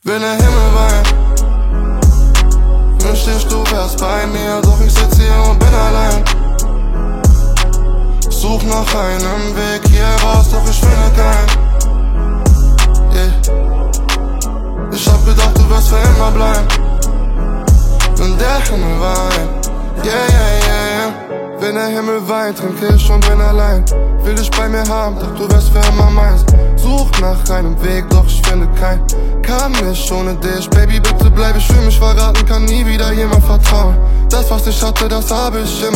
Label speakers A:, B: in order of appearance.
A: Wenn der Himmel weint, wünschte ich, du wärst bei mir, doch ich sitz hier und bin allein. Such nach einem Weg hier raus, doch ich finde keinen. Yeah. Ich hab gedacht, du wirst für immer bleiben, wenn der Himmel weint. Yeah, yeah, yeah, yeah. Wenn der Himmel weint, trinke ich und bin allein. Will dich bei mir haben, doch du wärst für immer meins. Such nach einem Weg, doch ich finde keinen. Kann nicht ohne dich, Baby, bitte bleib, ich fühl mich verraten, kann nie wieder jemand vertrauen. Das, was ich hatte, das habe ich immer.